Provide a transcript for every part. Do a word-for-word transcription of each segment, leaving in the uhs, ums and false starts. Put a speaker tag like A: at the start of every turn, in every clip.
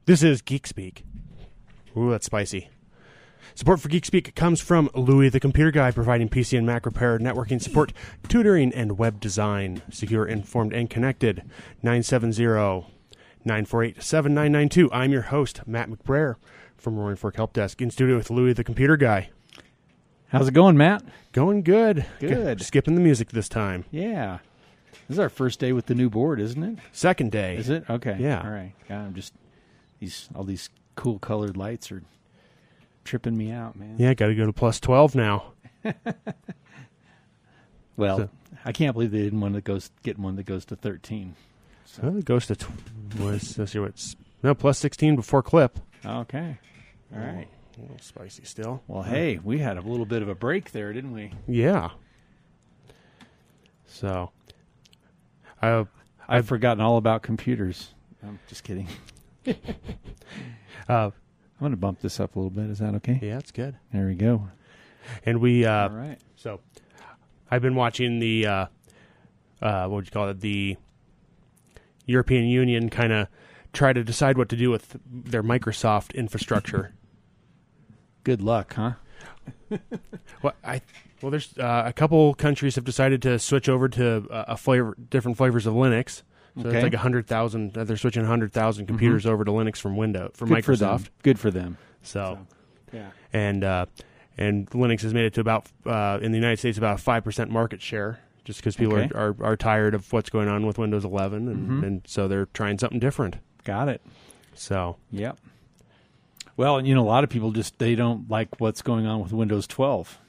A: This is Geek Speak. Ooh, that's spicy. Support for Geek Speak comes from Louie the Computer Guy, providing P C and Mac repair, networking support, tutoring, and web design. Secure, informed, and connected. nine seven zero, nine four eight, seven nine nine two. I'm your host, Matt McBrayer, from Roaring Fork Help Desk, in studio with Louie the Computer Guy.
B: How's it going, Matt?
A: Going good.
B: Good.
A: G- skipping the music this time.
B: Yeah. This is our first day with the new board, isn't it?
A: Second day.
B: Is it? Okay.
A: Yeah.
B: All right. Yeah, I'm just, these all these cool colored lights are tripping me out, man.
A: Yeah, got to go to plus twelve now.
B: Well,
A: So-
B: I can't believe they didn't want to go get one that goes to thirteen. So.
A: Well, it goes to, tw- was, let's see what's, no, plus sixteen before clip.
B: Okay. All right.
A: A little spicy still.
B: Well, hey, we had a little bit of a break there, didn't we?
A: Yeah. So, I,
B: I've forgotten all about computers. I'm just kidding.
A: uh,
B: I'm going to bump this up a little bit. Is that okay?
A: yeah, it's good.
B: There we go.
A: And we, uh,
B: All right.
A: so, I've been watching the, uh, uh, what would you call it, the European Union kind of try to decide what to do with their Microsoft infrastructure.
B: Good luck, huh?
A: Well, I well, there's uh, a couple countries have decided to switch over to uh, a flavor, different flavors of Linux. So
B: Okay.
A: it's like a hundred thousand. Uh, they're switching a hundred thousand computers over to Linux from Windows from
B: Good for
A: Microsoft.
B: them. Good for them.
A: So,
B: Yeah.
A: and uh, and Linux has made it to about uh, in the United States about a five percent market share, just because people
B: Okay.
A: are, are are tired of what's going on with Windows eleven, and,
B: Mhm.
A: and so they're trying something different.
B: Got it.
A: So
B: Yep. Well, you know, a lot of people just, they don't like what's going on with Windows twelve.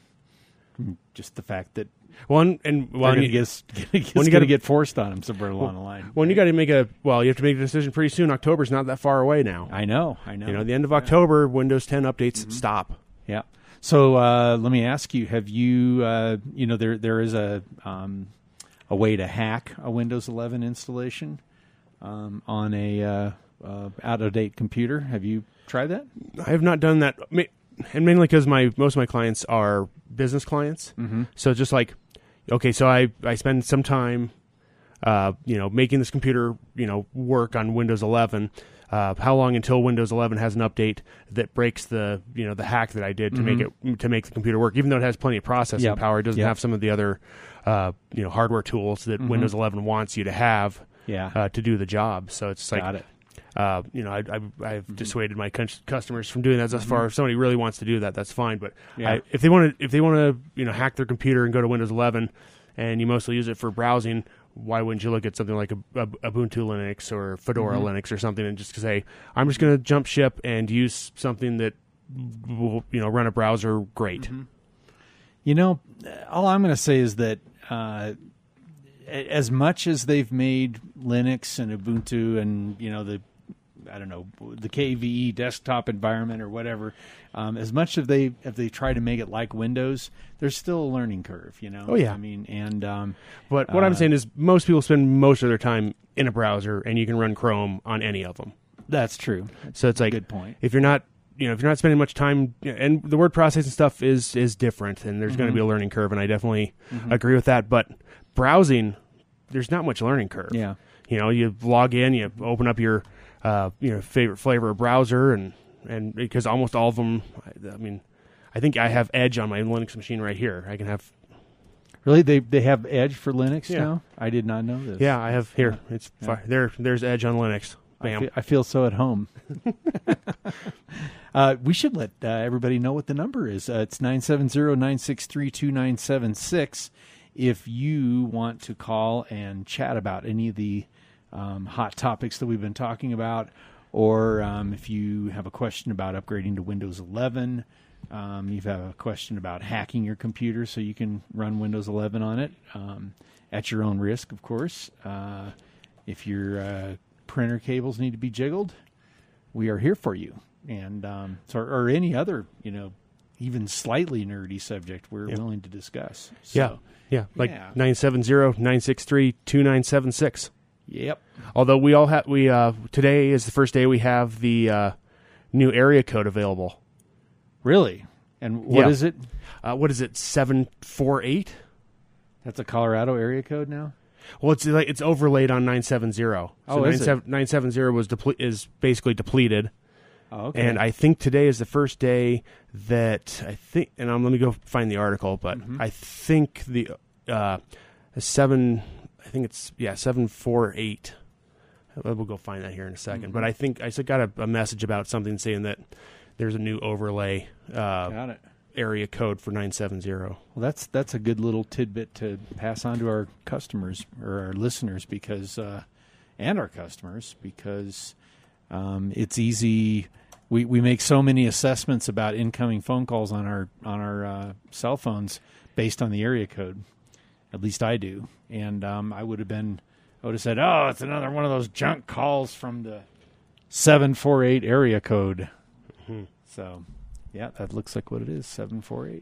B: Just the fact that
A: one and
B: well,
A: well,
B: they're
A: you,
B: going to
A: when you
B: get
A: gotta-
B: get forced on them somewhere along the line.
A: when you got to make a well, you have to make a decision pretty soon. October's not that far away now.
B: I know, I know.
A: You know, the end of October, Windows ten updates stop.
B: Yeah. So uh, let me ask you: have you, uh, you know, there there is a um, a way to hack a Windows eleven installation um, on a uh, uh, out of date computer? Have you tried that?
A: I have not done that, ma- and mainly because my most of my clients are business clients.
B: Mm-hmm.
A: So just like, okay, so I I spend some time, uh, you know, making this computer, you know, work on Windows eleven. Uh, how long until Windows eleven has an update that breaks the, you know, the hack that I did to make it to make the computer work? Even though it has plenty of processing
B: Yep.
A: power, it doesn't
B: Yep.
A: have some of the other, uh, you know, hardware tools that
B: Mhm.
A: Windows eleven wants you to have
B: Yeah.
A: uh, to do the job. So it's like,
B: Got it.
A: Uh, you know, I, I, I've dissuaded my con- customers from doing that thus far. If somebody really wants to do that, that's fine. But
B: Yeah.
A: I, if they want to, if they want to, you know, hack their computer and go to Windows eleven, and you mostly use it for browsing, why wouldn't you look at something like a, a, Ubuntu Linux or Fedora
B: Mhm.
A: Linux or something and just say, I'm just going to jump ship and use something that will, you know, run a browser great.
B: Mhm. You know, all I'm going to say is that uh, a- as much as they've made Linux and Ubuntu and, you know, the, I don't know, the K V E desktop environment or whatever, um, as much as they, if they try to make it like Windows, there's still a learning curve, you know?
A: Oh, yeah.
B: I mean, and... Um,
A: But what I'm
B: Uh,
A: saying is most people spend most of their time in a browser, and you can run Chrome on any of them.
B: that's true.
A: So it's like,
B: Good point.
A: if you're not, you know, if you're not spending much time, and the word processing stuff is is different, and there's going to
B: Mhm.
A: be a learning curve, and I definitely
B: Mhm.
A: agree with that. But browsing, there's not much learning curve.
B: Yeah.
A: You know, you log in, you open up your, uh, you know, favorite flavor of browser, and and because almost all of them, I, I mean, I think I have Edge on my Linux machine right here. I can have,
B: Really? They they have Edge for Linux
A: Yeah.
B: now? I did not know this.
A: yeah, I have here. It's
B: Yeah.
A: fi- there. There's Edge on Linux.
B: I
A: Bam.
B: feel, I feel so at home. uh, we should let uh, everybody know what the number is. Uh, it's nine seven zero, nine six three, two nine seven six if you want to call and chat about any of the um, hot topics that we've been talking about, or um, if you have a question about upgrading to Windows eleven, um, you have a question about hacking your computer so you can run Windows eleven on it, um, at your own risk, of course. Uh, if your uh, printer cables need to be jiggled, we are here for you. And um, so, or any other, you know, even slightly nerdy subject, we're
A: Yeah.
B: willing to discuss. So,
A: Yeah, yeah, like
B: Yeah.
A: nine seven zero, nine six three, two nine seven six.
B: Yep.
A: Although we all have, we uh, today is the first day we have the uh, new area code available.
B: Really? And what
A: Yeah.
B: is it?
A: Uh, what is it? Seven four eight.
B: That's a Colorado area code now?
A: Well, it's like it's overlaid on nine seventy. So
B: Oh, is it?
A: nine seventy was deple- is basically depleted.
B: Oh, okay.
A: And I think today is the first day that I think, and um, let me go find the article, but
B: Mhm.
A: I think the uh, seven, I think it's, yeah, seven forty-eight. We'll go find that here in a second.
B: Mhm.
A: But I think I got a, a message about something saying that there's a new overlay uh,
B: Got it.
A: area code for nine seventy.
B: Well, that's that's a good little tidbit to pass on to our customers or our listeners because, uh, and our customers because um, it's easy. We we make so many assessments about incoming phone calls on our on our uh, cell phones based on the area code. At least I do, and um, I would have been. I would have said, "Oh, it's another one of those junk calls from the seven four eight area code."
A: Mm-hmm.
B: So, yeah, that looks like what it is, seven four eight.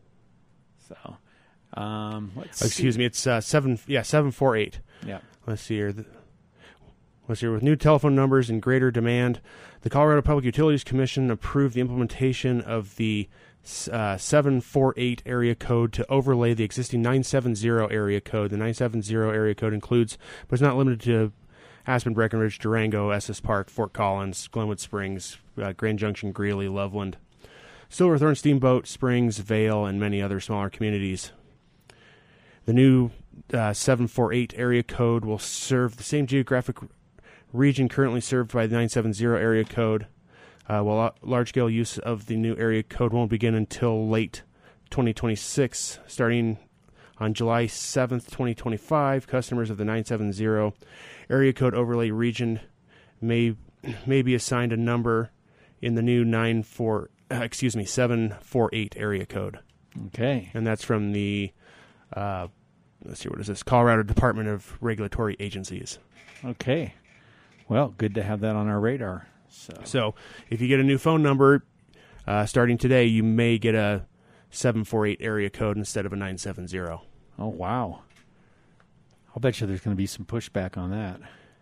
B: So, um, let's
A: Oh, excuse
B: see.
A: me, it's uh, seven. Yeah, seven four eight.
B: Yeah.
A: Let's see here. Let's see here. With new telephone numbers and greater demand, the Colorado Public Utilities Commission approved the implementation of the uh, seven four eight area code to overlay the existing nine seventy area code. The nine seventy area code includes, but is not limited to, Aspen, Breckenridge, Durango, Estes Park, Fort Collins, Glenwood Springs, uh, Grand Junction, Greeley, Loveland, Silverthorne, Steamboat, Springs, Vale, and many other smaller communities. The new uh, seven four eight area code will serve the same geographic region currently served by the nine seventy area code. Uh, while large-scale use of the new area code won't begin until late twenty twenty-six, starting on July seventh, twenty twenty-five, customers of the nine seventy area code overlay region may may be assigned a number in the new nine four uh, excuse me seven four eight area code,
B: Okay.
A: and that's from the uh, let's see, what is this? Colorado Department of Regulatory Agencies.
B: Okay. Well, good to have that on our radar. So,
A: So if you get a new phone number uh, starting today, you may get a seven four eight area code instead of a nine seventy.
B: oh wow. I'll bet you there's going to be some pushback on that.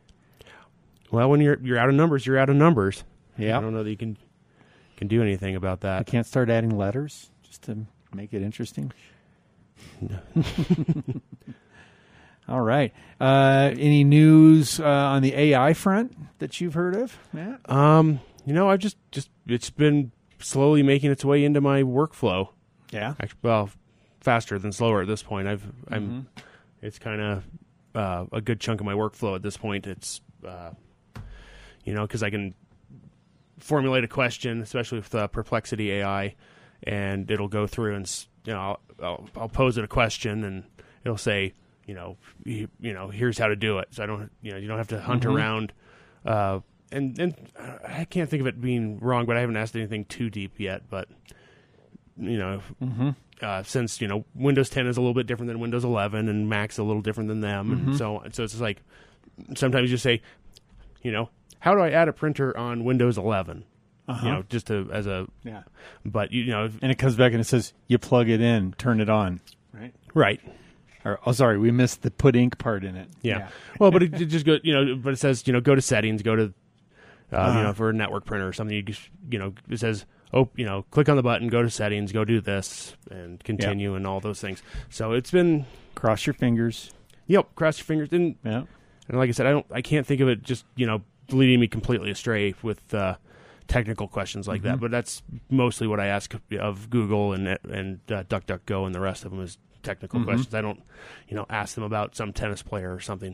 A: Well, when you're you're out of numbers, you're out of numbers.
B: Yeah.
A: I don't know that you can can do anything about
B: I
A: that.
B: can't start adding letters just to make it interesting. All right. Uh, any news uh, on the A I front that you've heard of, Matt?
A: Um, you know, I've just just it's been slowly making its way into my workflow.
B: Yeah.
A: Actually, well, faster than slower at this point. I've
B: Mm-hmm.
A: I'm it's kind of uh, a good chunk of my workflow at this point. It's uh, you know, because I can formulate a question, especially with uh, Perplexity A I, and it'll go through and s- you know I'll, I'll, I'll pose it a question and it'll say, you know, you, you know, here's how to do it. So I don't, you know, you don't have to hunt
B: Mhm.
A: around. Uh, and and I can't think of it being wrong, but I haven't asked anything too deep yet. But you know,
B: Mm-hmm.
A: uh, since you know Windows ten is a little bit different than Windows eleven, and Mac's a little different than them,
B: Mhm.
A: and so so it's just like sometimes you just say, you know, how do I add a printer on Windows eleven?
B: Uh-huh.
A: You know, just to, as a,
B: Yeah.
A: but you, you know,
B: And it comes back and it says, you plug it in, turn it on. Right.
A: right.
B: Or, oh, sorry, we missed the put ink part in it.
A: Yeah. Well, but it, it just go, you know, but it says, you know, go to settings, go to, uh,
B: Uh-huh.
A: you know, for a network printer or something, you just, you know, it says, oh, you know, click on the button, go to settings, go do this, and continue, and all those things. So it's been,
B: Cross your fingers.
A: yep, cross your fingers. And,
B: Yeah.
A: and like I said, I don't, I can't think of it just, you know, leading me completely astray with uh, technical questions like that.
B: Mhm.
A: But that's mostly what I ask of Google and and uh, DuckDuckGo and the rest of them is technical
B: Mhm.
A: questions. I don't, you know, ask them about some tennis player or something.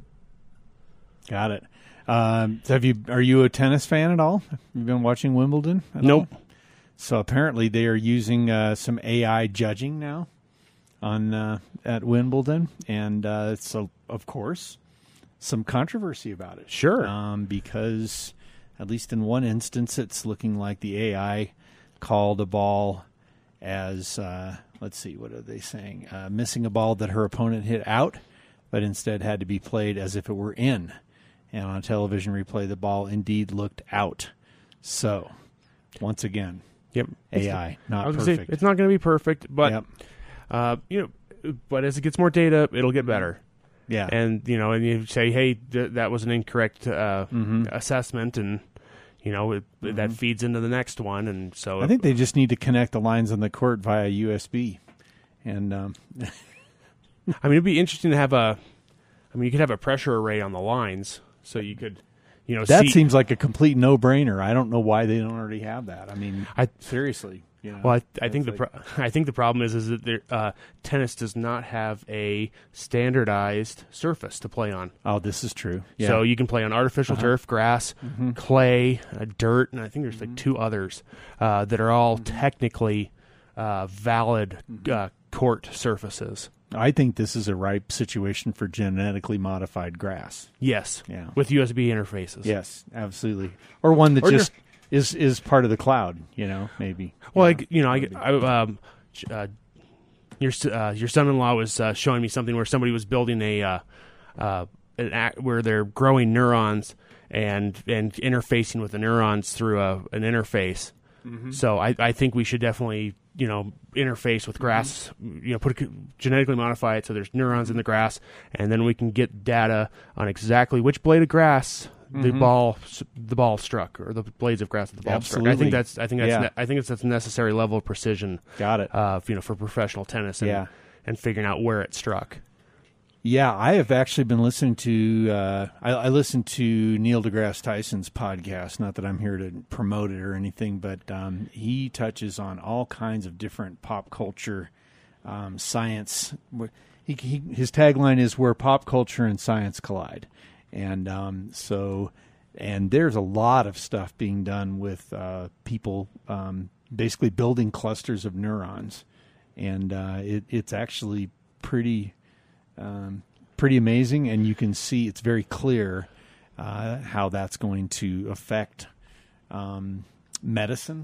B: Got it. Um, so have you? Are you a tennis fan at all? Have you been watching Wimbledon? At
A: Nope.
B: all? So apparently they are using uh, some A I judging now on uh, at Wimbledon, and uh, so of course some controversy about it.
A: Sure.
B: um, because at least in one instance, it's looking like the A I called a ball as uh, let's see, what are they saying? Uh, missing a ball that her opponent hit out, but instead had to be played as if it were in. And on a television replay, the ball indeed looked out. So, once again,
A: Yep.
B: A I, not
A: I was gonna say,
B: perfect.
A: it's not going to be perfect, but
B: Yep.
A: uh, you know, but as it gets more data, it'll get better.
B: Yeah.
A: And you know, and you say, hey, th- that was an incorrect uh,
B: Mhm.
A: assessment, and you know it, that feeds into the next one, and so
B: I think they just need to connect the lines on the court via U S B. And um,
A: I mean, it'd be interesting to have a I mean, you could have a pressure array on the lines, so you could, you know,
B: That
A: see,
B: seems like a complete no-brainer. I don't know why they don't already have that. I mean,
A: I
B: seriously. You know,
A: well, I, I think the
B: like,
A: pro- I think the problem is is that there, uh, tennis does not have a standardized surface to play on.
B: oh, this is true. Yeah.
A: So you can play on artificial
B: Uh-huh.
A: turf, grass,
B: Mhm.
A: clay, uh, dirt, and I think there's
B: Mm-hmm.
A: like two others uh, that are all technically uh, valid
B: Mm-hmm.
A: uh, court surfaces.
B: I think this is a ripe situation for genetically modified grass.
A: Yes,
B: Yeah.
A: with U S B interfaces.
B: Yes, absolutely. Or one that
A: Or
B: just is is part of the cloud. You know, maybe.
A: Well,
B: Yeah.
A: I, you know, I,
B: Maybe.
A: I um, uh, your s- uh, your son-in-law was uh, showing me something where somebody was building a uh, uh, an act where they're growing neurons and and interfacing with the neurons through a, an interface.
B: Mm-hmm.
A: So I, I think we should definitely, you know, interface with grass, you know, put a, genetically modify it so there's neurons in the grass, and then we can get data on exactly which blade of grass the
B: Mhm.
A: ball the ball struck, or the blades of grass that the ball struck. I
B: Absolutely.
A: think that's I think that's
B: Yeah.
A: ne- I think it's that's a necessary level of precision,
B: Got it.
A: uh, you know, for professional tennis and
B: Yeah.
A: and figuring out where it struck.
B: Yeah, I have actually been listening to. Uh, I, I listened to Neil deGrasse Tyson's podcast. Not that I'm here to promote it or anything, but um, he touches on all kinds of different pop culture, um, science. He, he, his tagline is "Where pop culture and science collide," and um, so, and there's a lot of stuff being done with uh, people um, basically building clusters of neurons, and uh, it, it's actually pretty. Um, pretty amazing, and you can see it's very clear uh, how that's going to affect um, medicine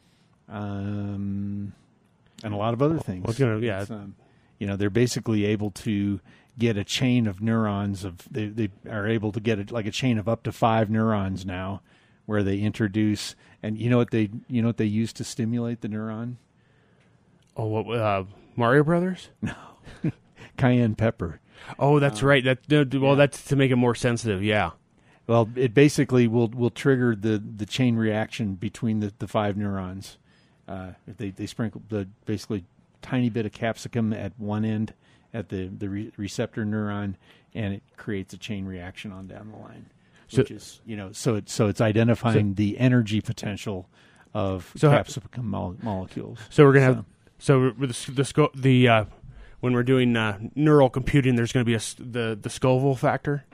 B: um, and a lot of other things.
A: Well, it's gonna- yeah.
B: It's, um, you know, they're basically able to get a chain of neurons of they, they are able to get it like a chain of up to five neurons now, where they introduce and you know what they you know what they use to stimulate the neuron?
A: Oh, what uh, Mario Brothers?
B: Cayenne pepper.
A: Oh, that's right. That no, well,
B: yeah.
A: that's to make it more sensitive. Yeah.
B: Well, it basically will will trigger the, the chain reaction between the, the five neurons. Uh, they they sprinkle the basically tiny bit of capsicum at one end at the the re- receptor neuron, and it creates a chain reaction on down the line.
A: So-
B: Which is you know so it so it's identifying the energy potential of
A: So ha-
B: capsicum mole- molecules.
A: So we're gonna have so with the the sco- the uh, when we're doing uh, neural computing, there's going to be a s- the the Scoville factor.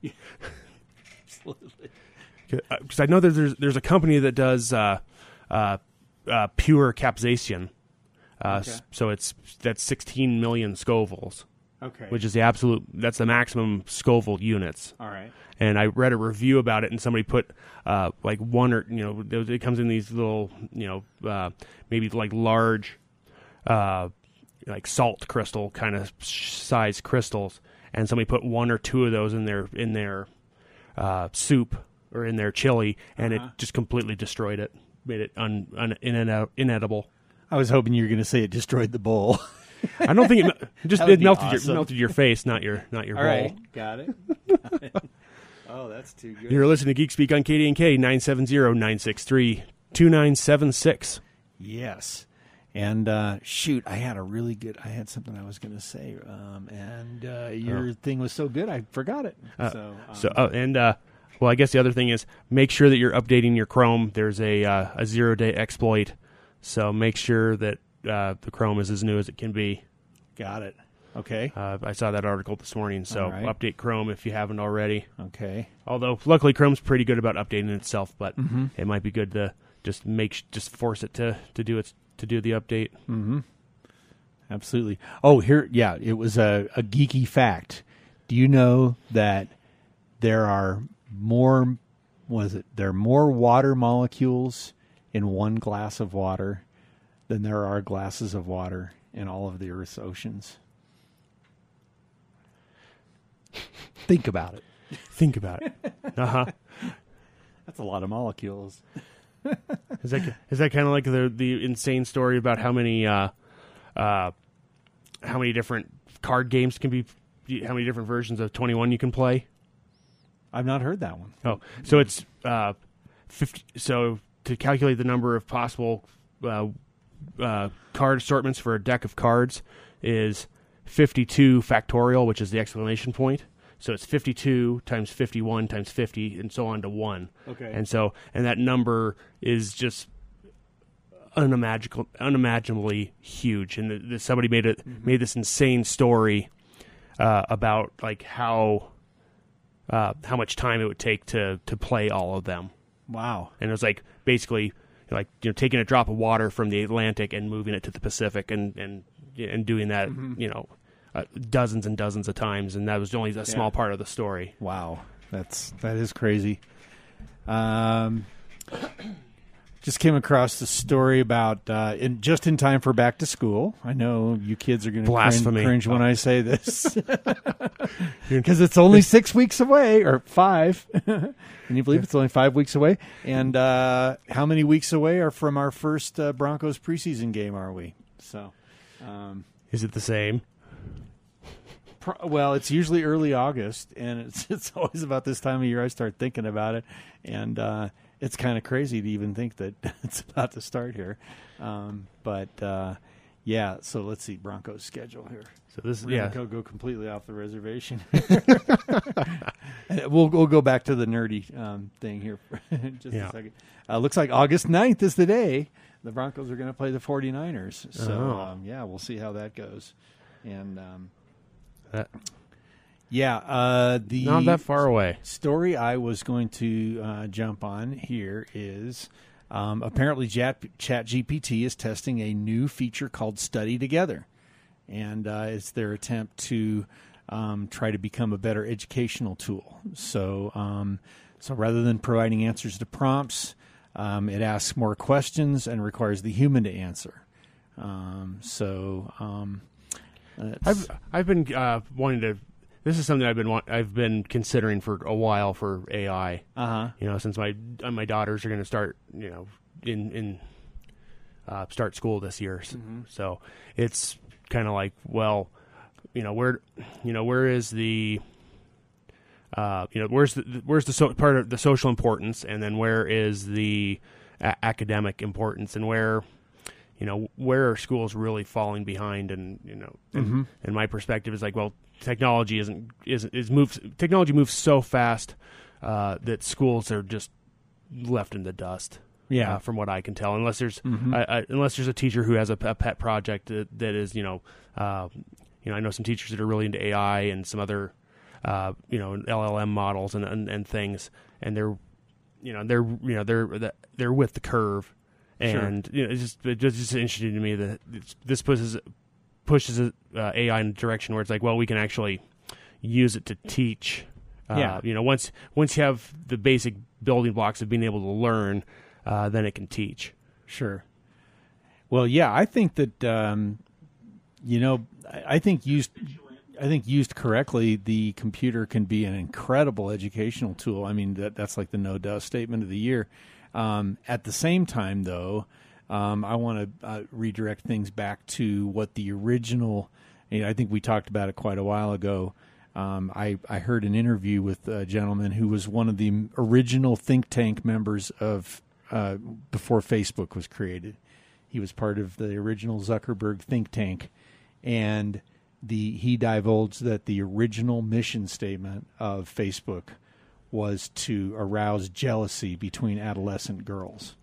A: Because I know that there's there's a company that does uh, uh, uh, pure capsaicin. Uh,
B: Okay.
A: s- So it's that's sixteen million Scovilles,
B: Okay.
A: which is the absolute that's the maximum Scoville units.
B: All right.
A: And I read a review about it, and somebody put uh, like one or you know it it comes in these little you know uh, maybe like large uh, like salt crystal kind of size crystals, and somebody put one or two of those in their in their uh, soup or in their chili, and
B: Uh-huh.
A: it just completely destroyed it, made it un, un, inedi- inedible.
B: I was hoping you were going to say it destroyed the bowl.
A: I don't think it, me- it just
B: That would
A: it
B: be
A: melted
B: awesome.
A: your melted your face, not your not your
B: All
A: bowl.
B: right. Got it. Got it. Oh, that's too good.
A: You're listening to Geek Speak on K D N K nine seven zero, nine six three, two nine seven six.
B: Yes. And uh, shoot, I had a really good. I had something I was going to say, um, and uh, your
A: Oh.
B: thing was so good, I forgot it.
A: Uh,
B: so, um,
A: So, oh, and uh, well, I guess the other thing is make sure that you're updating your Chrome. There's a uh, a zero day exploit, so make sure that uh, the Chrome is as new as it can be.
B: got it. Okay.
A: Uh, I saw that article this morning, so
B: All right.
A: update Chrome if you haven't already.
B: Okay.
A: Although, luckily, Chrome's pretty good about updating itself, but
B: Mm-hmm.
A: it might be good to just make sh- just force it to, to do its to do the update.
B: Mm-hmm. Absolutely. Oh, here, yeah, it was a, a geeky fact. Do you know that there are more? Was it there are more water molecules in one glass of water than there are glasses of water in all of the Earth's oceans? Think about it.
A: Think about it. Uh huh.
B: That's a lot of molecules.
A: Is that is that kind of like the the insane story about how many uh, uh, how many different card games can be, how many different versions of twenty-one you can play?
B: I've not heard that one.
A: Oh, so it's uh, fifty. So to calculate the number of possible uh, uh, card assortments for a deck of cards is fifty-two factorial, which is the exclamation point. So it's fifty-two times fifty-one times fifty, and so on to one.
B: Okay.
A: And so, and that number is just unimaginable, unimaginably huge. And the, the, somebody made it mm-hmm. made this insane story uh, about like how uh, how much time it would take to to play all of them.
B: Wow.
A: And it was like basically like you know taking a drop of water from the Atlantic and moving it to the Pacific, and and and doing that mm-hmm. you know uh, dozens and dozens of times, and that was only a yeah. small part of the story.
B: Wow, that's that is crazy. Um, just came across the story about uh, in just in time for back to school. I know you kids are going to cringe, cringe when oh. I say this because it's only six weeks away or five. Can you believe it's only five weeks away? And uh, how many weeks away are from our first uh, Broncos preseason game? Are we? So, um,
A: is it the same?
B: Pro- well, it's usually early August, and it's it's always about this time of year I start thinking about it, and uh, it's kind of crazy to even think that it's about to start here. Um, but uh, yeah, so let's see Broncos schedule here.
A: So this,
B: We're
A: yeah,
B: gonna go completely off the reservation. we'll we'll go back to the nerdy um, thing here for just yeah. a second. Uh, looks like August ninth is the day the Broncos are going to play the 49ers. So
A: oh.
B: um, yeah, we'll see how that goes. And um,
A: that,
B: yeah, uh, the
A: not that far away.
B: Story I was going to uh, jump on here is um, apparently Chat ChatGPT is testing a new feature called Study Together. And uh, it's their attempt to um, try to become a better educational tool. So, um, so rather than providing answers to prompts, um, it asks more questions and requires the human to answer. Um, so, um,
A: I've I've been uh, wanting to. This is something I've been want, I've been considering for a while for A I.
B: Uh huh.
A: You know, since my uh, my daughters are going to start, you know, in in uh, start school this year, mm-hmm. so it's kind of like, well, you know, where, you know, where is the, uh, you know, where's the, where's the so, part of the social importance, and then where is the a- academic importance, and where, you know, where are schools really falling behind, and you know, and,
B: mm-hmm.
A: and my perspective is like, well, technology isn't isn't is moves technology moves so fast uh, that schools are just left in the dust.
B: Yeah,
A: uh, from what I can tell, unless there's
B: mm-hmm.
A: I, I, unless there's a teacher who has a, a pet project that, that is, you know, uh, you know, I know some teachers that are really into A I and some other, uh, you know, L L M models and, and and things, and they're, you know, they're you know they're they're with the curve, and
B: sure.
A: you know, it's just it's just interesting to me that it's, this pushes pushes uh, A I in a direction where it's like, well, we can actually use it to teach. Uh,
B: yeah,
A: you know, once once you have the basic building blocks of being able to learn. Uh, then it can teach.
B: Sure. Well, yeah, I think that um, you know, I, I think used, I think used correctly, the computer can be an incredible educational tool. I mean, that that's like the no doubt statement of the year. Um, at the same time, though, um, I want to uh, redirect things back to what the original. You know, I think we talked about it quite a while ago. Um, I, I heard an interview with a gentleman who was one of the original think tank members of. Uh, before Facebook was created. He was part of the original Zuckerberg think tank, and the he divulged that the original mission statement of Facebook was to arouse jealousy between adolescent girls.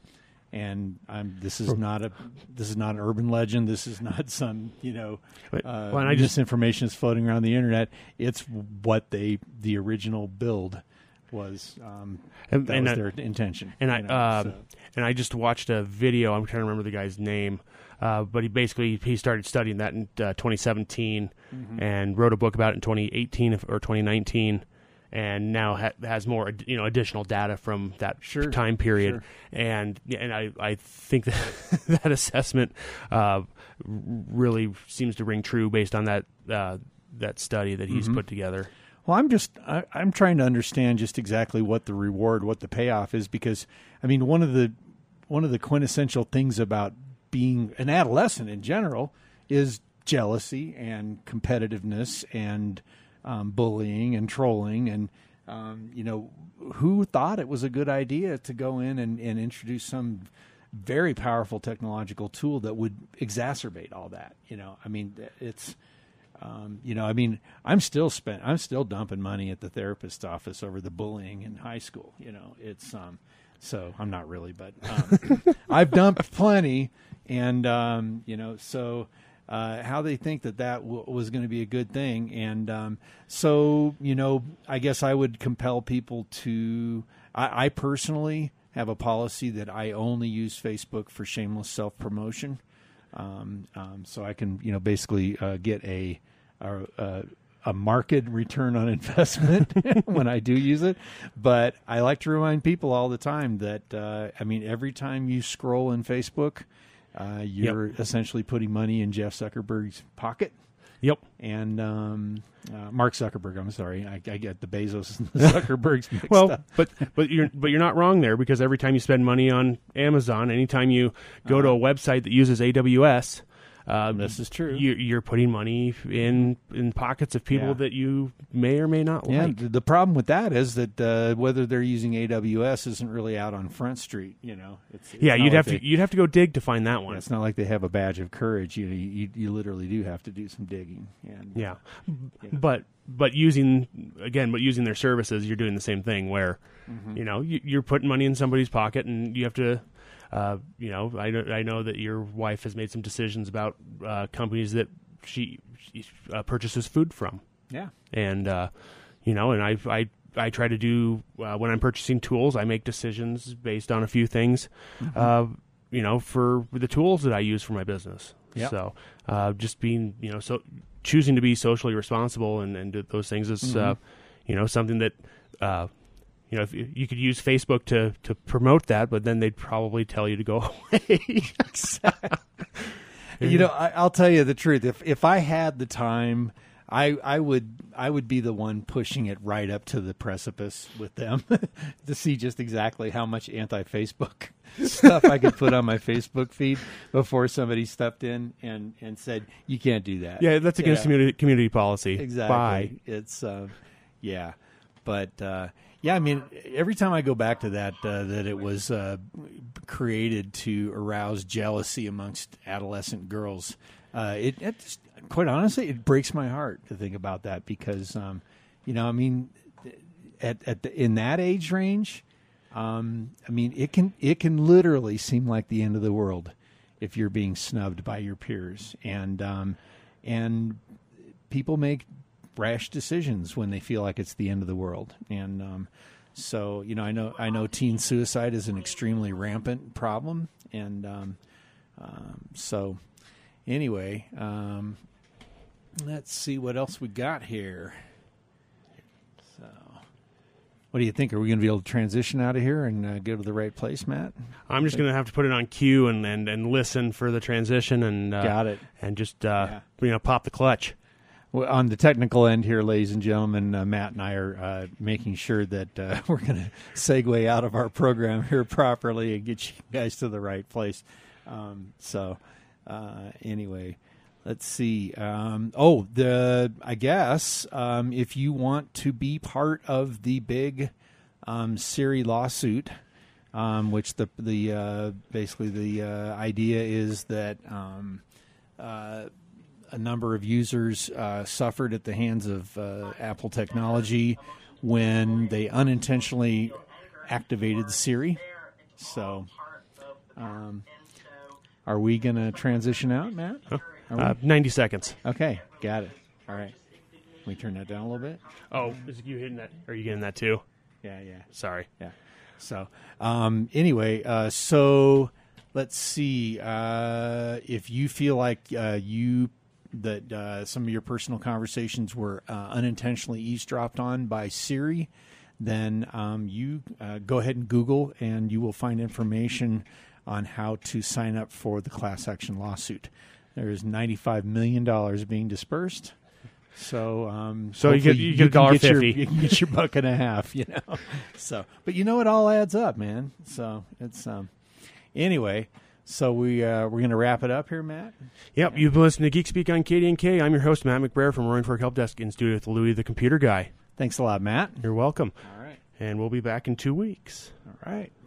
B: And I'm, this is not a this is not an urban legend. This is not some you know uh, well, misinformation is floating around the internet. It's what they the original build. Was um,
A: and,
B: that
A: and
B: was
A: I,
B: their intention,
A: and I
B: know,
A: uh,
B: so.
A: and I just watched a video. I'm trying to remember the guy's name, uh, but he basically he started studying that in uh, twenty seventeen mm-hmm. and wrote a book about it in twenty eighteen or twenty nineteen, and now ha- has more you know additional data from that
B: sure.
A: time period.
B: Sure.
A: And and I, I think that that assessment uh, really seems to ring true based on that uh, that study that he's mm-hmm. put together.
B: Well, I'm just I, I'm trying to understand just exactly what the reward, what the payoff is, because I mean one of the one of the quintessential things about being an adolescent in general is jealousy and competitiveness and um, bullying and trolling and um, you know who thought it was a good idea to go in and, and introduce some very powerful technological tool that would exacerbate all that. You know, I mean it's. Um, you know, I mean, I'm still spent. I'm still dumping money at the therapist's office over the bullying in high school. You know, it's um, so I'm not really, but um, I've dumped plenty, and um, you know, so uh, how they think that that w- was going to be a good thing, and um, so you know, I guess I would compel people to. I, I personally have a policy that I only use Facebook for shameless self promotion. Um, um, so I can, you know, basically uh, get a, a a a market return on investment when I do use it. But I like to remind people all the time that uh, I mean, every time you scroll in Facebook, uh, you're yep. essentially putting money in Jeff Zuckerberg's pocket.
A: Yep.
B: And um, uh, Mark Zuckerberg. I'm sorry, I, I get the Bezos and the Zuckerbergs mixed
A: well,
B: up.
A: but but you're but you're not wrong there, because every time you spend money on Amazon, anytime you go uh-huh. to a website that uses A W S, uh,
B: this is true.
A: You, you're putting money in in pockets of people
B: yeah.
A: that you may or may not
B: yeah,
A: like.
B: The problem with that is that uh, whether they're using A W S isn't really out on Front Street. You know, it's, it's
A: yeah, you'd
B: like
A: have
B: they,
A: to you'd have to go dig to find that one.
B: It's not like they have a badge of courage. You you, you literally do have to do some digging. And,
A: yeah,
B: you know.
A: but but using again, but using their services, you're doing the same thing where
B: mm-hmm.
A: you know you, you're putting money in somebody's pocket, and you have to. Uh, you know, I know, I know that your wife has made some decisions about uh, companies that she, she uh, purchases food from.
B: Yeah,
A: and uh, you know, and I, I, I try to do uh, when I'm purchasing tools, I make decisions based on a few things. Mm-hmm. Uh, you know, for the tools that I use for my business.
B: Yep.
A: So uh, just being, you know, so choosing to be socially responsible and, and do those things is, mm-hmm. uh, you know, something that. Uh, You know, if you, you could use Facebook to, to promote that, but then they'd probably tell you to go away.
B: You know, I, I'll tell you the truth. If if I had the time, I I would I would be the one pushing it right up to the precipice with them to see just exactly how much anti-Facebook stuff I could put on my Facebook feed before somebody stepped in and, and said, you can't do that.
A: Yeah, that's against
B: yeah.
A: community community policy.
B: Exactly.
A: Bye.
B: It's uh, yeah, but. Uh, Yeah, I mean, every time I go back to that, uh, that it was uh, created to arouse jealousy amongst adolescent girls, uh, it, it just, quite honestly, it breaks my heart to think about that because, um, you know, I mean, at, at the, in that age range, um, I mean, it can it can literally seem like the end of the world if you're being snubbed by your peers, and um, and people make rash decisions when they feel like it's the end of the world. And um, so, you know, I know I know teen suicide is an extremely rampant problem. And um, um, so anyway, um, let's see what else we got here. So what do you think? Are we going to be able to transition out of here and uh, go to the right place, Matt?
A: I'm just going to have to put it on cue and, and, and listen for the transition and uh,
B: got it.
A: And just uh,
B: yeah.
A: you know, pop the clutch.
B: Well, on the technical end here, ladies and gentlemen, uh, Matt and I are uh, making sure that uh, we're going to segue out of our program here properly and get you guys to the right place. Um, so, uh, anyway, let's see. Um, oh, the I guess um, if you want to be part of the big um, Siri lawsuit, um, which the the uh, basically the uh, idea is that. Um, uh, A number of users uh, suffered at the hands of uh, Apple technology when they unintentionally activated Siri. So, um, are we going to transition out, Matt?
A: Huh? Uh, ninety seconds.
B: Okay, got it. All right. Can we turn that down a little bit?
A: Oh, is it you hitting that? Are you getting that too?
B: Yeah, yeah.
A: Sorry.
B: Yeah. So, um, anyway, uh, so let's see. Uh, if you feel like uh, you that uh, some of your personal conversations were uh, unintentionally eavesdropped on by Siri, then um, you uh, go ahead and Google, and you will find information on how to sign up for the class action lawsuit. There is ninety-five million dollars being dispersed. So, um,
A: so you get you get a dollar fifty.
B: You can get your buck and a half, you know. So, but you know, it all adds up, man. So it's um, anyway. So we uh, we're going to wrap it up here, Matt.
A: Yep, you've been listening to Geek Speak on K D N K. I'm your host, Matt McBrayer from Roaring Fork Help Desk in studio with Louie, the computer guy.
B: Thanks a lot, Matt.
A: You're welcome.
B: All right,
A: and we'll be back in two weeks.
B: All right.